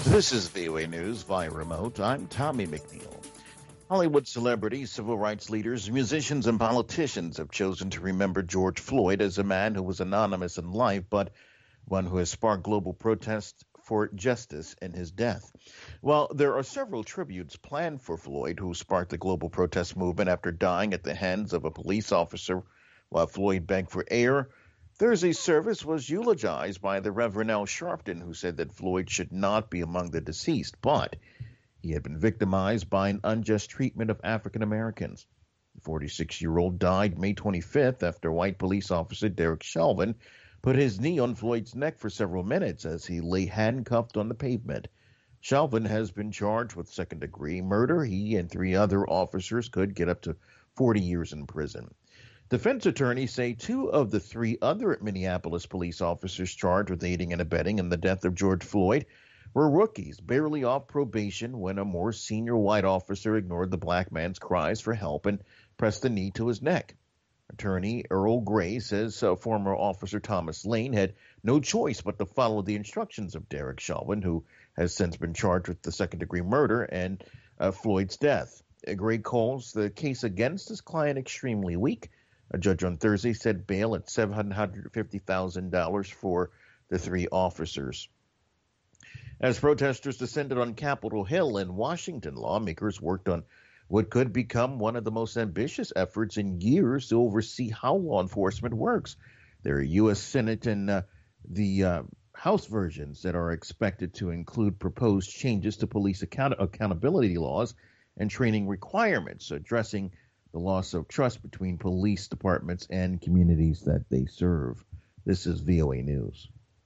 This is VOA News via remote. I'm Tommy McNeil. Hollywood celebrities, civil rights leaders, musicians, and politicians have chosen to remember George Floyd as a man who was anonymous in life, but one who has sparked global protest for justice in his death. Well, there are several tributes planned for Floyd, who sparked the global protest movement after dying at the hands of a police officer while Floyd begged for air. Thursday's service was eulogized by the Reverend Al Sharpton, who said that Floyd should not be among the deceased, but he had been victimized by an unjust treatment of African Americans. The 46-year-old died May 25th after white police officer Derek Chauvin put his knee on Floyd's neck for several minutes as he lay handcuffed on the pavement. Chauvin has been charged with second-degree murder. He and three other officers could get up to 40 years in prison. Defense attorneys say two of the three other Minneapolis police officers charged with aiding and abetting in the death of George Floyd were rookies, barely off probation when a more senior white officer ignored the black man's cries for help and pressed the knee to his neck. Attorney Earl Gray says former officer Thomas Lane had no choice but to follow the instructions of Derek Chauvin, who has since been charged with the second-degree murder and Floyd's death. Gray calls the case against his client extremely weak. A judge on Thursday set bail at $750,000 for the three officers. As protesters descended on Capitol Hill in Washington, lawmakers worked on what could become one of the most ambitious efforts in years to oversee how law enforcement works. There are U.S. Senate and the House versions that are expected to include proposed changes to police accountability laws and training requirements, addressing the loss of trust between police departments and communities that they serve. This is VOA News.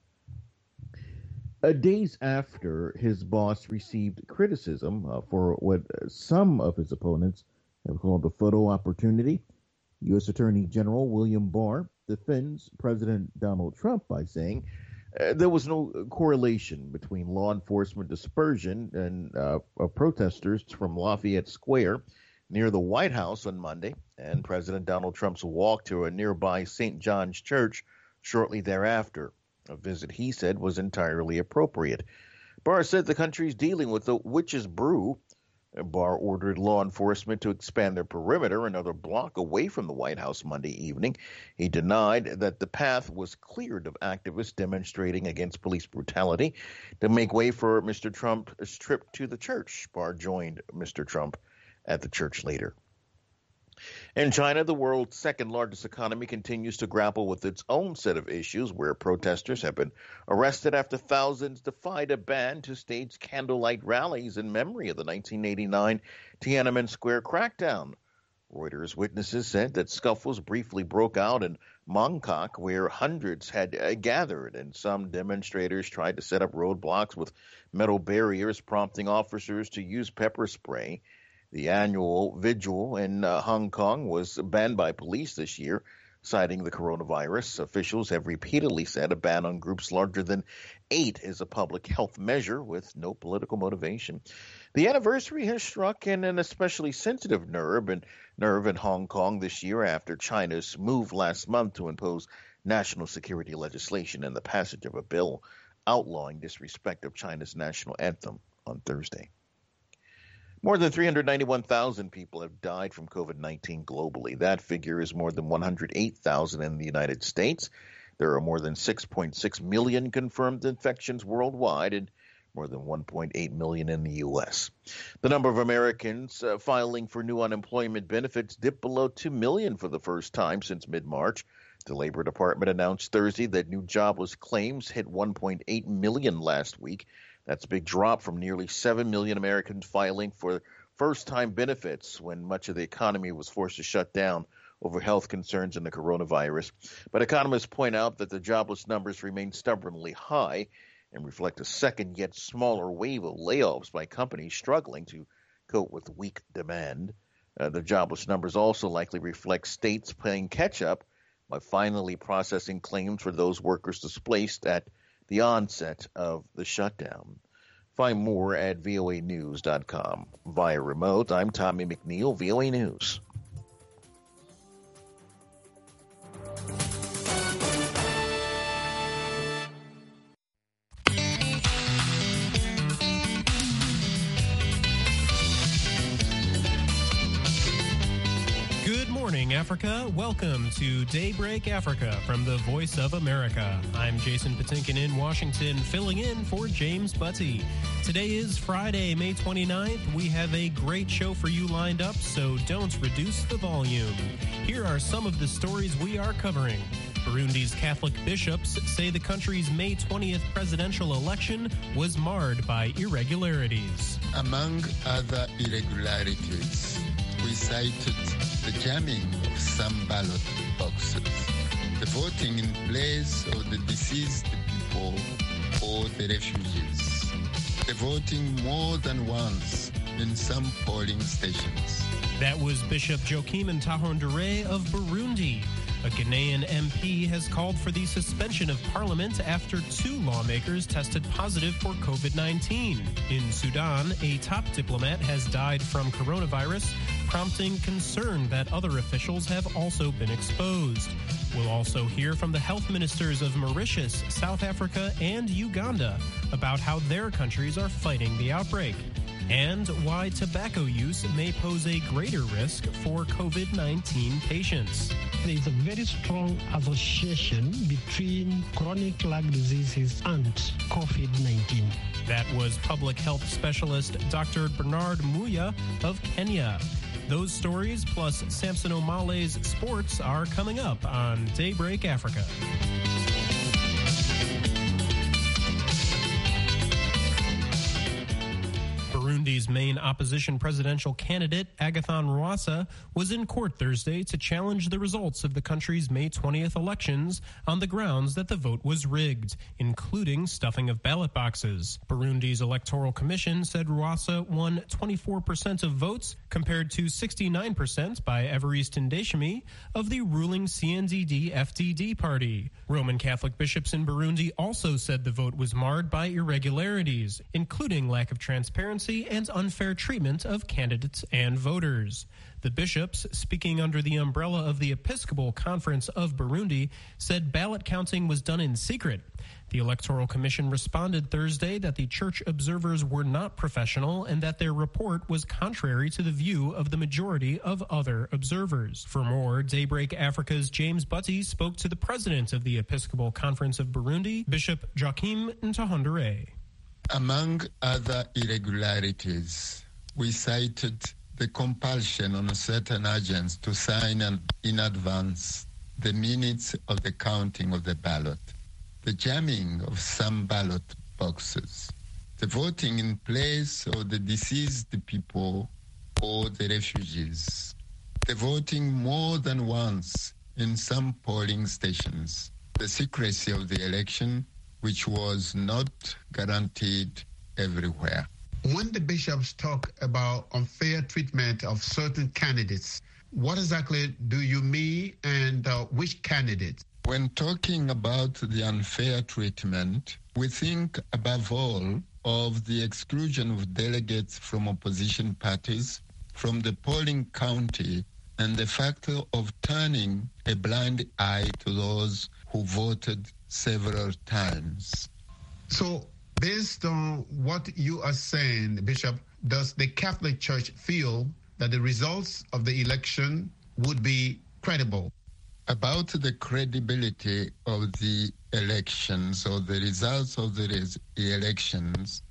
Days after his boss received criticism for what some of his opponents have called a photo opportunity, U.S. Attorney General William Barr defends President Donald Trump by saying there was no correlation between law enforcement dispersion and protesters from Lafayette Square near the White House on Monday and President Donald Trump's walk to a nearby St. John's Church shortly thereafter. A visit, he said, was entirely appropriate. Barr said the country is dealing with the witch's brew. Barr ordered law enforcement to expand their perimeter another block away from the White House Monday evening. He denied that the path was cleared of activists demonstrating against police brutality to make way for Mr. Trump's trip to the church. Barr joined Mr. Trump at the church later. In China, the world's second-largest economy continues to grapple with its own set of issues where protesters have been arrested after thousands defied a ban to stage candlelight rallies in memory of the 1989 Tiananmen Square crackdown. Reuters witnesses said that scuffles briefly broke out in Mongkok, where hundreds had gathered, and some demonstrators tried to set up roadblocks with metal barriers, prompting officers to use pepper spray. The annual vigil in Hong Kong was banned by police this year, citing the coronavirus. Officials have repeatedly said a ban on groups larger than 8 is a public health measure with no political motivation. The anniversary has struck in an especially sensitive nerve in Hong Kong this year after China's move last month to impose national security legislation and the passage of a bill outlawing disrespect of China's national anthem on Thursday. More than 391,000 people have died from COVID-19 globally. That figure is more than 108,000 in the United States. There are more than 6.6 million confirmed infections worldwide and more than 1.8 million in the U.S. The number of Americans filing for new unemployment benefits dipped below 2 million for the first time since mid-March. The Labor Department announced Thursday that new jobless claims hit 1.8 million last week. That's a big drop from nearly 7 million Americans filing for first-time benefits when much of the economy was forced to shut down over health concerns and the coronavirus. But economists point out that the jobless numbers remain stubbornly high and reflect a second yet smaller wave of layoffs by companies struggling to cope with weak demand. The jobless numbers also likely reflect states playing catch-up by finally processing claims for those workers displaced at the onset of the shutdown. Find more at voanews.com. Via remote, I'm Tommy McNeil, VOA News. Africa. Welcome to Daybreak Africa from the Voice of America. I'm Jason Patinkin in Washington, filling in for James Butty. Today is Friday, May 29th. We have a great show for you lined up, so don't reduce the volume. Here are some of the stories we are covering. Burundi's Catholic bishops say the country's May 20th presidential election was marred by irregularities. Among other irregularities, we cited the jamming of some ballot boxes, the voting in place of the deceased people or the refugees, the voting more than once in some polling stations. That was Bishop Joachim Ntahondire of Burundi. A Ghanaian MP has called for the suspension of parliament after 2 lawmakers tested positive for COVID-19. In Sudan, a top diplomat has died from coronavirus, prompting concern that other officials have also been exposed. We'll also hear from the health ministers of Mauritius, South Africa, and Uganda about how their countries are fighting the outbreak, and why tobacco use may pose a greater risk for COVID-19 patients. There is a very strong association between chronic lung diseases and COVID-19. That was public health specialist Dr. Bernard Muya of Kenya. Those stories plus Samson Omale's sports are coming up on Daybreak Africa. Burundi's main opposition presidential candidate, Agathon Rwasa, was in court Thursday to challenge the results of the country's May 20th elections on the grounds that the vote was rigged, including stuffing of ballot boxes. Burundi's Electoral Commission said Rwasa won 24% of votes compared to 69% by Evariste Ndayishimiye of the ruling CNDD-FDD party. Roman Catholic bishops in Burundi also said the vote was marred by irregularities, including lack of transparency and unfair treatment of candidates and voters. The bishops, speaking under the umbrella of the Episcopal Conference of Burundi, said ballot counting was done in secret. The Electoral Commission responded Thursday that the church observers were not professional and that their report was contrary to the view of the majority of other observers. For more, Daybreak Africa's James Butty spoke to the president of the Episcopal Conference of Burundi, Bishop Joachim Ntahondire. Among other irregularities, we cited the compulsion on certain agents to sign in advance the minutes of the counting of the ballot, the jamming of some ballot boxes, the voting in place of the deceased people or the refugees, the voting more than once in some polling stations, the secrecy of the election, which was not guaranteed everywhere. When the bishops talk about unfair treatment of certain candidates, what exactly do you mean, and which candidates? When talking about the unfair treatment, we think above all of the exclusion of delegates from opposition parties from the polling county and the factor of turning a blind eye to those who voted several times. So, based on what you are saying, Bishop, does the Catholic Church feel that the results of the election would be credible? About the credibility of the elections or the results of the elections,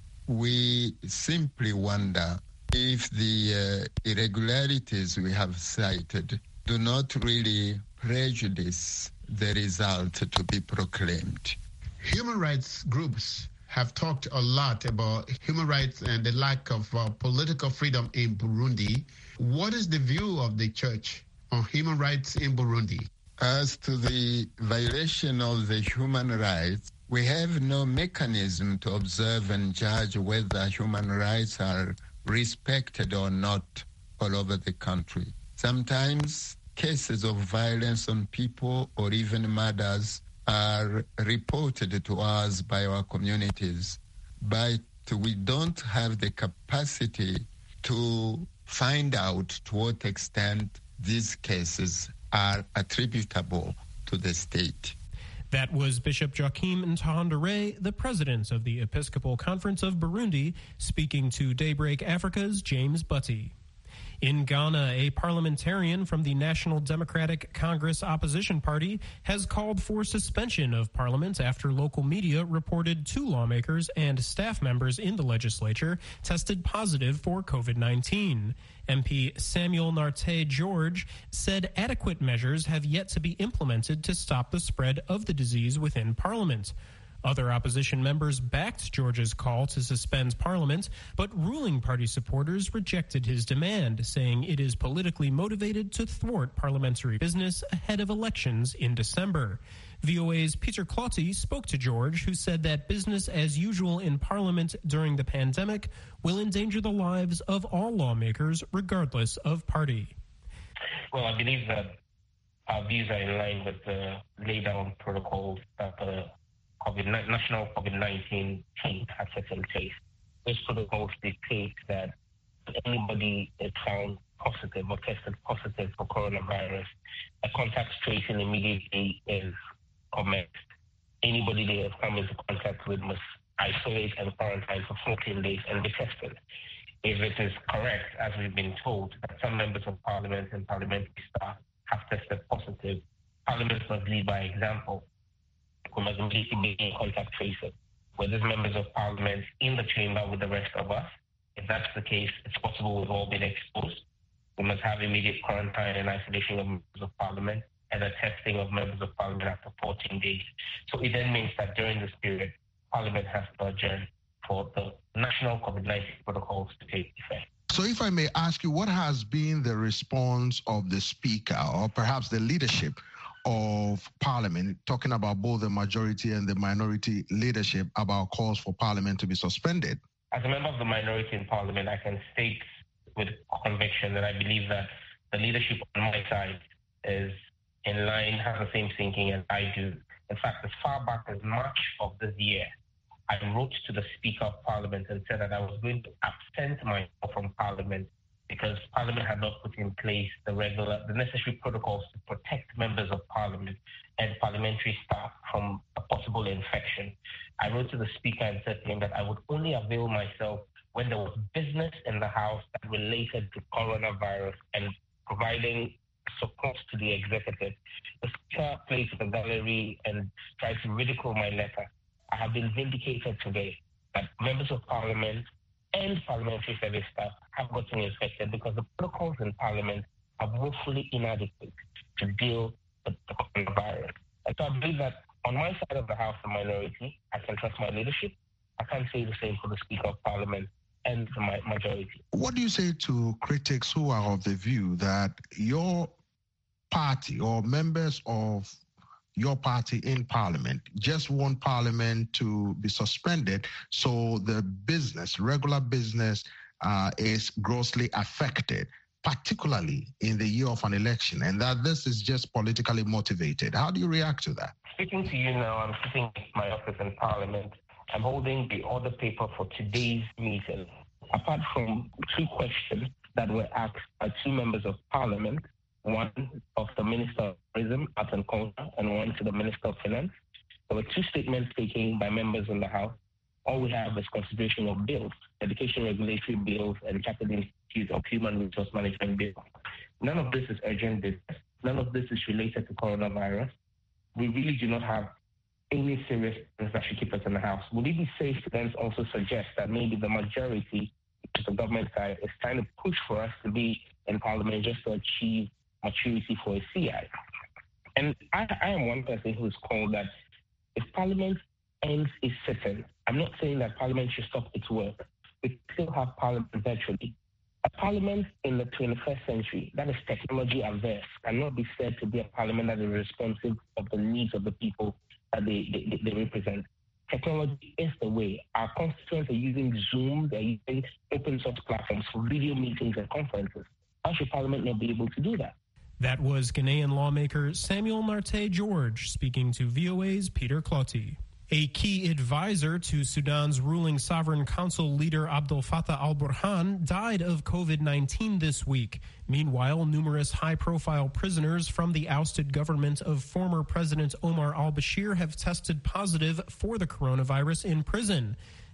we simply wonder if the irregularities we have cited do not really prejudice the result to be proclaimed. Human rights groups have talked a lot about human rights and the lack of political freedom in Burundi. What is the view of the church on human rights in Burundi? As to the violation of the human rights, we have no mechanism to observe and judge whether human rights are respected or not all over the country. Sometimes cases of violence on people or even murders are reported to us by our communities, but we don't have the capacity to find out to what extent these cases are attributable to the state. That was Bishop Joachim Ntahondire, the president of the Episcopal Conference of Burundi, speaking to Daybreak Africa's James Butty. In Ghana, a parliamentarian from the National Democratic Congress Opposition Party has called for suspension of parliament after local media reported 2 lawmakers and staff members in the legislature tested positive for COVID-19. MP Samuel Nartey George said adequate measures have yet to be implemented to stop the spread of the disease within Parliament. Other opposition members backed George's call to suspend Parliament, but ruling party supporters rejected his demand, saying it is politically motivated to thwart parliamentary business ahead of elections in December. VOA's Peter Clotty spoke to George, who said that business as usual in Parliament during the pandemic will endanger the lives of all lawmakers, regardless of party. Well, I believe that our views are in line with the laid down protocols that the national COVID-19 team has set in place. Those protocols dictate that if anybody is found positive or tested positive for coronavirus, a contact tracing immediately is commenced. Anybody they have come into contact with must isolate and quarantine for 14 days and be tested. If it is correct, as we've been told, that some members of Parliament and parliamentary staff have tested positive, Parliament must lead by example. We must immediately begin contact tracing. Where there's members of Parliament in the chamber with the rest of us, if that's the case, it's possible we've all been exposed. We must have immediate quarantine and isolation of members of Parliament and a testing of members of Parliament after 14 days. So it then means that during this period, Parliament has to adjourn for the national COVID-19 protocols to take effect. So if I may ask you, what has been the response of the Speaker or perhaps the leadership of Parliament, talking about both the majority and the minority leadership about calls for Parliament to be suspended? As a member of the minority in Parliament, I can state with conviction that I believe that the leadership on my side is in line, has the same thinking as I do. In fact, as far back as March of this year, I wrote to the Speaker of Parliament and said that I was going to absent myself from Parliament because Parliament had not put in place the necessary protocols to protect members of Parliament and parliamentary staff from a possible infection. I wrote to the Speaker and said to him that I would only avail myself when there was business in the House that related to coronavirus and providing support to the executive. The Speaker played to the gallery and tried to ridicule my letter. I have been vindicated today that members of Parliament and parliamentary service staff have gotten infected because the protocols in Parliament are woefully inadequate to deal with the coronavirus. And so I believe that on my side of the House, the minority, I can trust my leadership. I can't say the same for the Speaker of Parliament and the majority. What do you say to critics who are of the view that your party or members of your party in Parliament just want Parliament to be suspended so the business, regular business, is grossly affected, particularly in the year of an election, and that this is just politically motivated? How do you react to that? Speaking to you now, I'm sitting in my office in Parliament. I'm holding the order paper for today's meeting. Apart from 2 questions that were asked by 2 members of Parliament, one of the Minister of Tourism, Arts and Culture, and one to the Minister of Finance. There were 2 statements taken by members in the House. All we have is consideration of bills, education regulatory bills, and Chartered Institute of Human Resource Management bills. None of this is urgent business. None of this is related to coronavirus. We really do not have any serious things that should keep us in the House. Would it be safe to then also suggest that maybe the majority, which is the government side, is trying to push for us to be in Parliament just to achieve maturity for a CI? And I am one person who's called that if Parliament ends its sitting, I'm not saying that Parliament should stop its work. We still have Parliament virtually. A Parliament in the 21st century that is technology averse cannot be said to be a Parliament that is responsive of the needs of the people that they represent. Technology is the way. Our constituents are using Zoom, they're using open source platforms for video meetings and conferences. How should Parliament not be able to do that? That was Ghanaian lawmaker Samuel Nartey George speaking to VOA's Peter Clotty. A key advisor to Sudan's ruling Sovereign Council leader Abdel Fattah al-Burhan died of COVID-19 this week. Meanwhile, numerous high-profile prisoners from the ousted government of former President Omar al-Bashir have tested positive for the coronavirus in prison.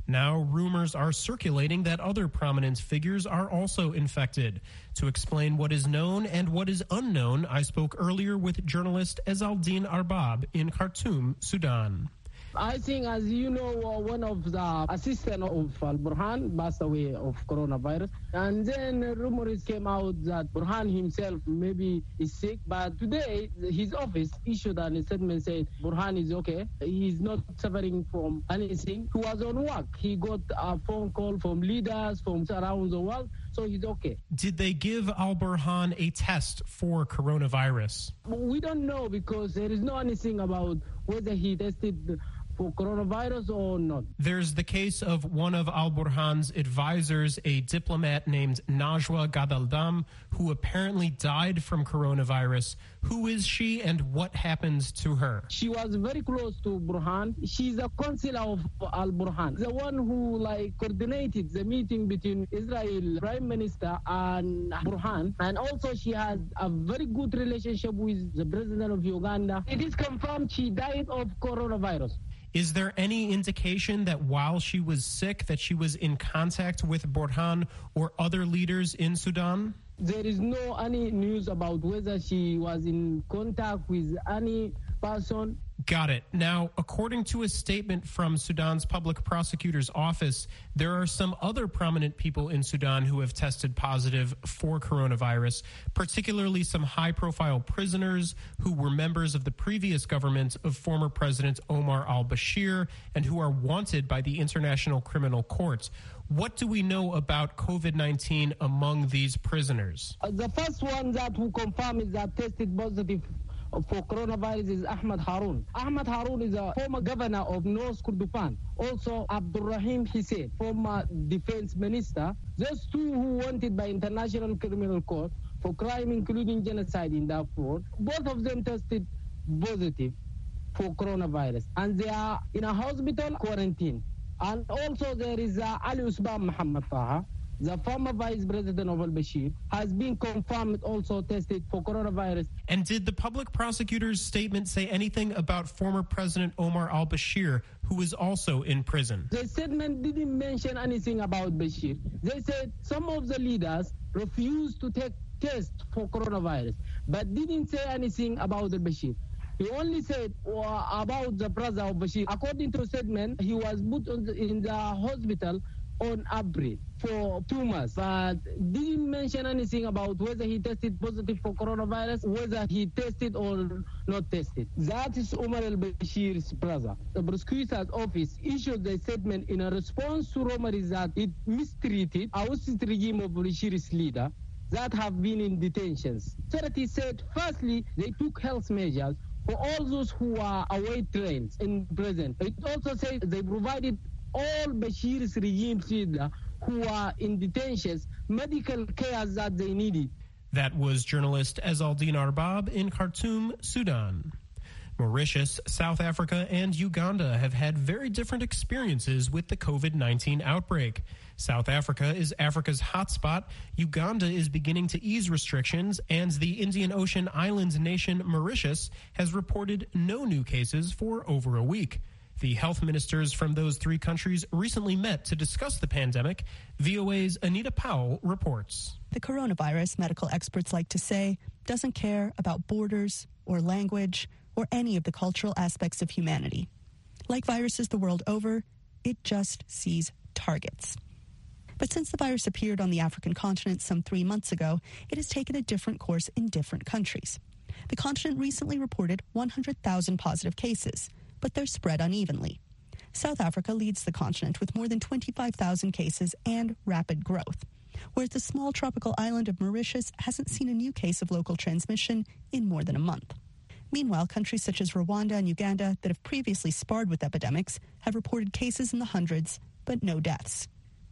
Now, rumors are circulating that other prominent figures are also infected. To explain what is known and what is unknown, I spoke earlier with journalist Ezzaldine Arbab in Khartoum, Sudan. I think, as you know, one of the assistants of Al-Burhan passed away of coronavirus. And then rumors came out that Burhan himself maybe is sick. But today, his office issued a statement saying Burhan is okay. He's not suffering from anything. He was on work. He got a phone call from leaders from around the world. So he's okay. Did they give Al-Burhan a test for coronavirus? We don't know because there is no anything about whether he tested for coronavirus or not. There's the case of one of Al-Burhan's advisors, a diplomat named Najwa Gadaldam, who apparently died from coronavirus. Who is she and what happens to her? She was very close to Burhan. She's a counselor of Al-Burhan, the one who coordinated the meeting between Israel Prime Minister and Burhan. And also she has a very good relationship with the president of Uganda. It is confirmed she died of coronavirus. Is there any indication that while she was sick that she was in contact with Burhan or other leaders in Sudan? There is no any news about whether she was in contact with any person. Got it. Now, according to a statement from Sudan's public prosecutor's office, there are some other prominent people in Sudan who have tested positive for coronavirus, particularly some high-profile prisoners who were members of the previous government of former President Omar al-Bashir and who are wanted by the International Criminal Court. What do we know about COVID-19 among these prisoners? The first one that we confirm is that tested positive for coronavirus is Ahmad Haroun. Ahmad Haroun is a former governor of North Kordofan. Also, Abdurrahim Hussein, former defense minister. Those two who wanted by International Criminal Court for crime including genocide in Darfur. Both of them tested positive for coronavirus. And they are in a hospital quarantine. And also there is Ali Usman Muhammad Taha, the former vice president of al-Bashir, has been confirmed also tested for coronavirus. And did the public prosecutor's statement say anything about former President Omar al-Bashir, who is also in prison? The statement didn't mention anything about Bashir. They said some of the leaders refused to take tests for coronavirus, but didn't say anything about al-Bashir. He only said about the brother of Bashir. According to the statement, he was put in the hospital on April for 2 months, but didn't mention anything about whether he tested positive for coronavirus, whether he tested or not tested. That is Omar al-Bashir's brother. The prosecutor's office issued the statement in a response to rumors that it mistreated ousted regime of Bashir's leader that have been in detentions. Authority said, firstly, they took health measures for all those who are await trains in prison. It also said they provided all Bashir's regime leaders who are in detentions medical care that they needed. That was journalist Ezzaldine Arbab in Khartoum, Sudan. Mauritius, South Africa, and Uganda have had very different experiences with the COVID-19 outbreak. South Africa is Africa's hotspot. Uganda is beginning to ease restrictions, and the Indian Ocean island nation Mauritius has reported no new cases for over a week. The health ministers from those three countries recently met to discuss the pandemic. VOA's Anita Powell reports. The coronavirus, medical experts like to say, doesn't care about borders or language or any of the cultural aspects of humanity. Like viruses the world over, it just sees targets. But since the virus appeared on the African continent some 3 months ago, it has taken a different course in different countries. The continent recently reported 100,000 positive cases, but they're spread unevenly. South Africa leads the continent with more than 25,000 cases and rapid growth, whereas the small tropical island of Mauritius hasn't seen a new case of local transmission in more than a month. Meanwhile, countries such as Rwanda and Uganda that have previously sparred with epidemics have reported cases in the hundreds, but no deaths.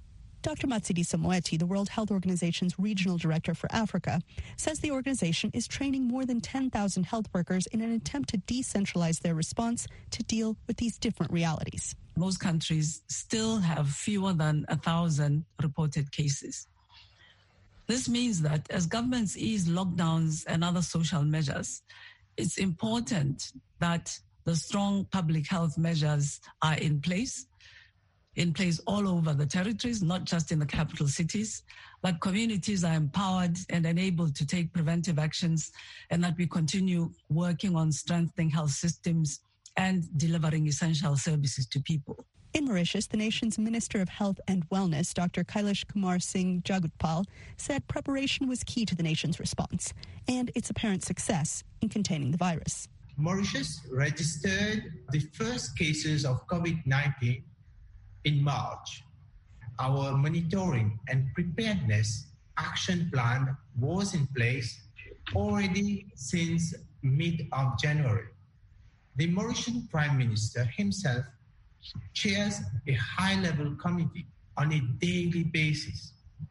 Dr. Matshidiso Moeti, the World Health Organization's regional director for Africa, says the organization is training more than 10,000 health workers in an attempt to decentralize their response to deal with these different realities. Most countries still have fewer than 1,000 reported cases. This means that as governments ease lockdowns and other social measures, it's important that the strong public health measures are in place. in place all over the territories, not just in the capital cities, but communities are empowered and enabled to take preventive actions, and that we continue working on strengthening health systems and delivering essential services to people. In Mauritius, the nation's Minister of Health and Wellness, Dr. Kailash Kumar Singh Jagutpal, said preparation was key to the nation's response and its apparent success in containing the virus. Mauritius registered the first cases of COVID-19 in March. Our monitoring and preparedness action plan was in place already since mid of January. The Mauritian Prime Minister himself chairs a high-level committee on a daily basis.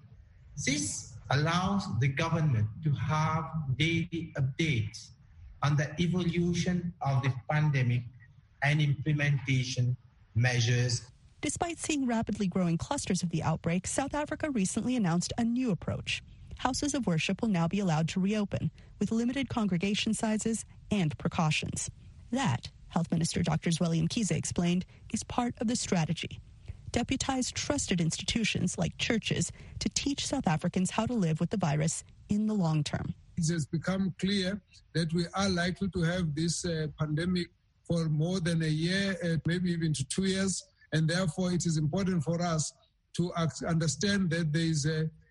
This allows the government to have daily updates on the evolution of the pandemic and implementation measures. Despite seeing rapidly growing clusters of the outbreak, South Africa recently announced a new approach. Houses of worship will now be allowed to reopen with limited congregation sizes and precautions. That, Health Minister Dr. Zweli Mkhize explained, is part of the strategy. Deputize trusted institutions like churches to teach South Africans how to live with the virus in the long term. It has become clear that we are likely to have this pandemic for more than a year, maybe even to 2 years. And therefore, it is important for us to understand that there is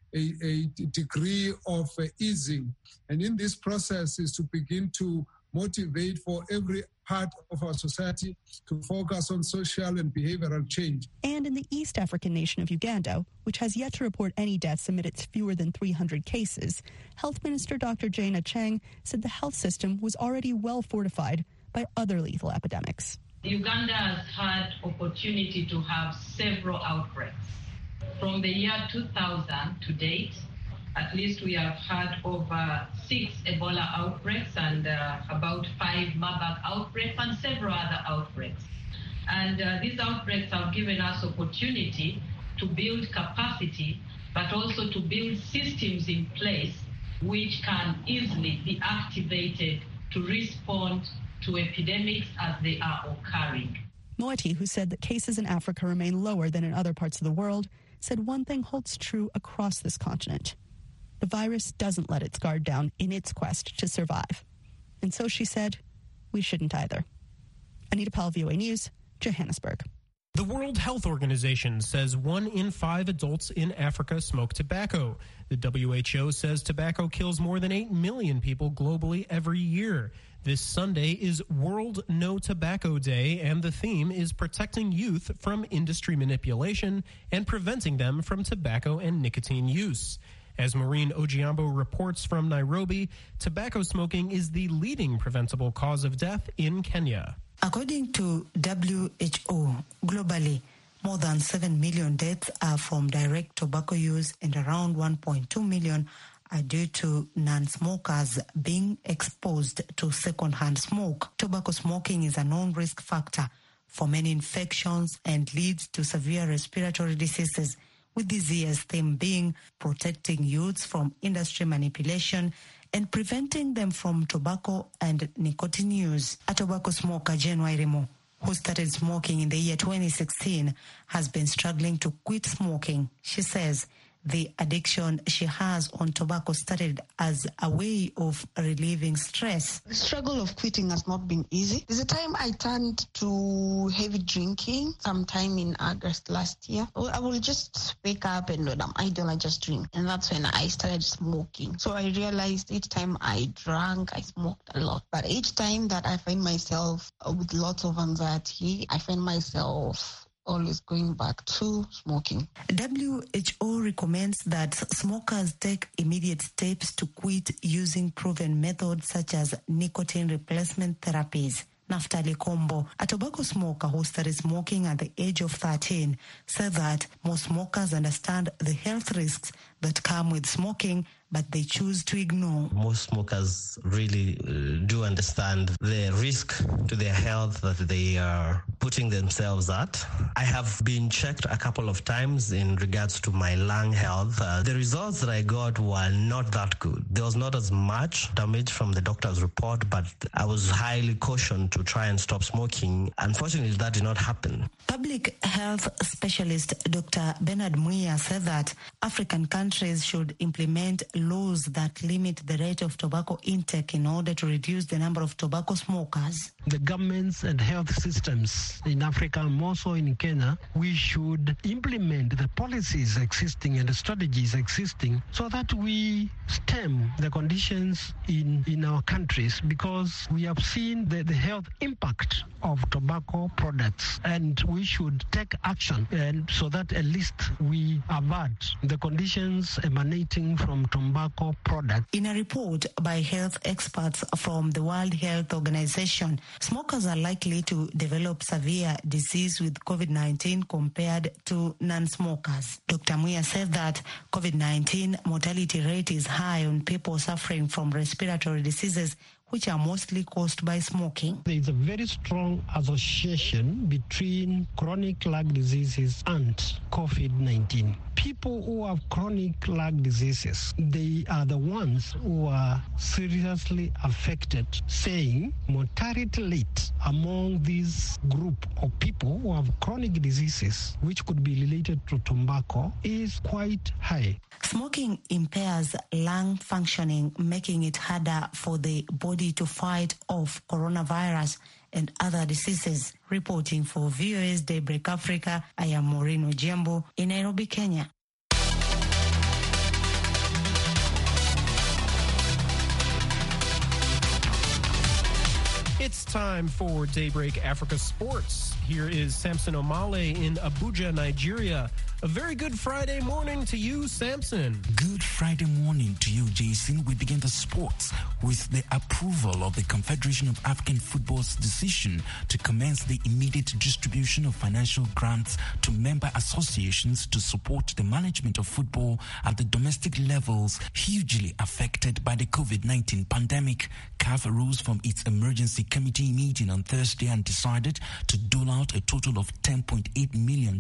a degree of easing. And in this process is to begin to motivate for every part of our society to focus on social and behavioral change. And in the East African nation of Uganda, which has yet to report any deaths amid its fewer than 300 cases, Health Minister Dr. Jane Acheng said the health system was already well fortified by other lethal epidemics. Uganda has had opportunity to have several outbreaks. From the year 2000 to date, at least we have had over 6 Ebola outbreaks and about 5 Marburg outbreaks and several other outbreaks. And these outbreaks have given us opportunity to build capacity, but also to build systems in place which can easily be activated to respond to epidemics as they are occurring. Moeti, who said that cases in Africa remain lower than in other parts of the world, said one thing holds true across this continent. The virus doesn't let its guard down in its quest to survive. And so she said, we shouldn't either. Anita Powell, VOA News, Johannesburg. The World Health Organization says 1 in 5 adults in Africa smoke tobacco. The WHO says tobacco kills more than 8 million people globally every year. This Sunday is World No Tobacco Day, and the theme is protecting youth from industry manipulation and preventing them from tobacco and nicotine use. As Maureen Ojiambo reports from Nairobi, tobacco smoking is the leading preventable cause of death in Kenya. According to WHO, globally, more than 7 million deaths are from direct tobacco use and around 1.2 million are due to non-smokers being exposed to secondhand smoke. Tobacco smoking is a known risk factor for many infections and leads to severe respiratory diseases, with this year's theme being protecting youths from industry manipulation and preventing them from tobacco and nicotine use. A tobacco smoker, Jane Wairimo, who started smoking in the year 2016, has been struggling to quit smoking. She says the addiction she has on tobacco started as a way of relieving stress. The struggle of quitting has not been easy. There's a time I turned to heavy drinking sometime in August last year. I will just wake up and when I'm idle, I just drink. And that's when I started smoking. So I realized each time I drank, I smoked a lot. But each time that I find myself with lots of anxiety, I find myself always going back to smoking. WHO recommends that smokers take immediate steps to quit using proven methods such as nicotine replacement therapies. Naftali Kombo, a tobacco smoker who started smoking at the age of 13, said that most smokers understand the health risks that come with smoking, but they choose to ignore. Most smokers really do understand the risk to their health that they are putting themselves at. I have been checked a couple of times in regards to my lung health. The results that I got were not that good. There was not as much damage from the doctor's report, but I was highly cautioned to try and stop smoking. Unfortunately, that did not happen. Public health specialist Dr. Bernard Muia said that African countries should implement laws that limit the rate of tobacco intake in order to reduce the number of tobacco smokers. The governments and health systems in Africa, more so in Kenya, we should implement the policies existing and the strategies existing so that we stem the conditions in our countries, because we have seen the health impact of tobacco products, and we should take action and so that at least we avert the conditions emanating from tobacco products. In a report by health experts from the World Health Organization, smokers are likely to develop severe disease with COVID-19 compared to non-smokers. Dr. Muia said that COVID-19 mortality rate is high on people suffering from respiratory diseases, which are mostly caused by smoking. There is a very strong association between chronic lung diseases and COVID-19. People who have chronic lung diseases, they are the ones who are seriously affected, saying mortality rate among this group of people who have chronic diseases, which could be related to tobacco, is quite high. Smoking impairs lung functioning, making it harder for the body to fight off coronavirus and other diseases. Reporting for VOA's Daybreak Africa, I am Maureen Ojiambo in Nairobi, Kenya. It's time for Daybreak Africa Sports. Here is Samson Omale in Abuja, Nigeria. A very good Friday morning to you, Samson. Good Friday morning to you, Jason. We begin the sports with the approval of the Confederation of African Football's decision to commence the immediate distribution of financial grants to member associations to support the management of football at the domestic levels hugely affected by the COVID-19 pandemic. CAF rose from its emergency committee meeting on Thursday and decided to dole out a total of $10.8 million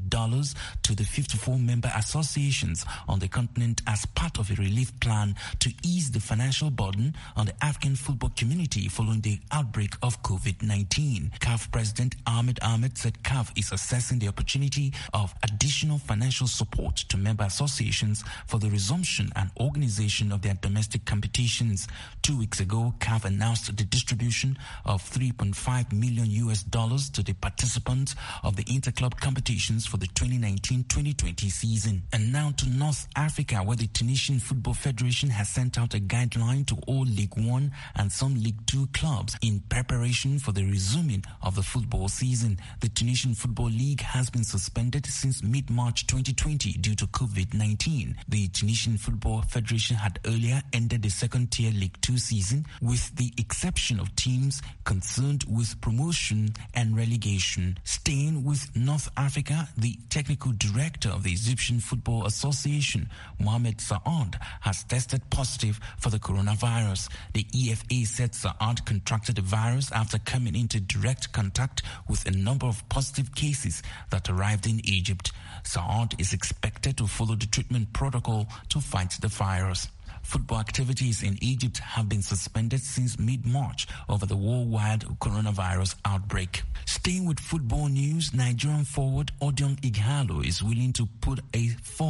to the 54 member associations on the continent as part of a relief plan to ease the financial burden on the African football community following the outbreak of COVID-19. CAF President Ahmed Ahmed said CAF is assessing the opportunity of additional financial support to member associations for the resumption and organization of their domestic competitions. 2 weeks ago, CAF announced the distribution of $3.5 million to the participants of the interclub competitions for the 2019-2020 season. And now to North Africa, where the Tunisian Football Federation has sent out a guideline to all League One and some League Two clubs in preparation for the resuming of the football season. The Tunisian Football League has been suspended since mid-March 2020 due to COVID-19. The Tunisian Football Federation had earlier ended the second-tier League Two season with the exception of teams concerned with promotion and relegation. Staying with North Africa, the technical director of the Egyptian Football Association, Mohamed Saad, has tested positive for the coronavirus. The EFA said Saad contracted the virus after coming into direct contact with a number of positive cases that arrived in Egypt. Saad is expected to follow the treatment protocol to fight the virus. Football activities in Egypt have been suspended since mid-March over the worldwide coronavirus outbreak. Staying with football news, Nigerian forward Odion Ighalo is willing to put a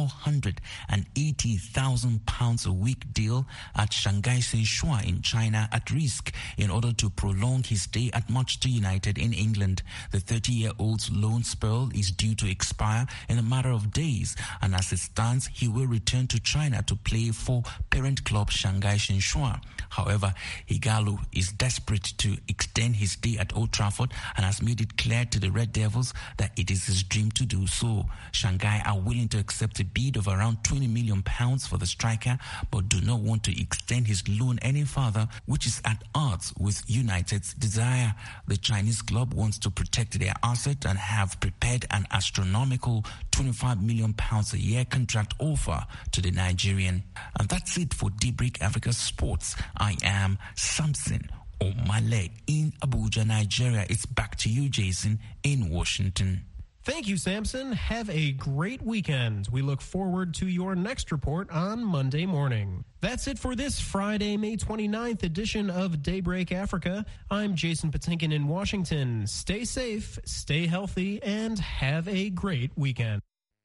£480,000 a week deal at Shanghai Shenhua in China at risk in order to prolong his stay at Manchester United in England. The 30-year-old's loan spell is due to expire in a matter of days, and as it stands, he will return to China to play for parent club Shanghai Shenhua. However, Ighalo is desperate to extend his stay at Old Trafford and has made it clear to the Red Devils that it is his dream to do so. Shanghai are willing to accept a bid of around £20 million for the striker, but do not want to extend his loan any further, which is at odds with United's desire. The Chinese club wants to protect their asset and have prepared an astronomical £25 million a year contract offer to the Nigerian. And that's it for Daybreak Africa Sports. I am Samson Omale in Abuja, Nigeria. It's back to you, Jason, in Washington. Thank you, Samson. Have a great weekend. We look forward to your next report on Monday morning. That's it for this Friday, May 29th edition of Daybreak Africa. I'm Jason Patinkin in Washington. Stay safe, stay healthy, and have a great weekend.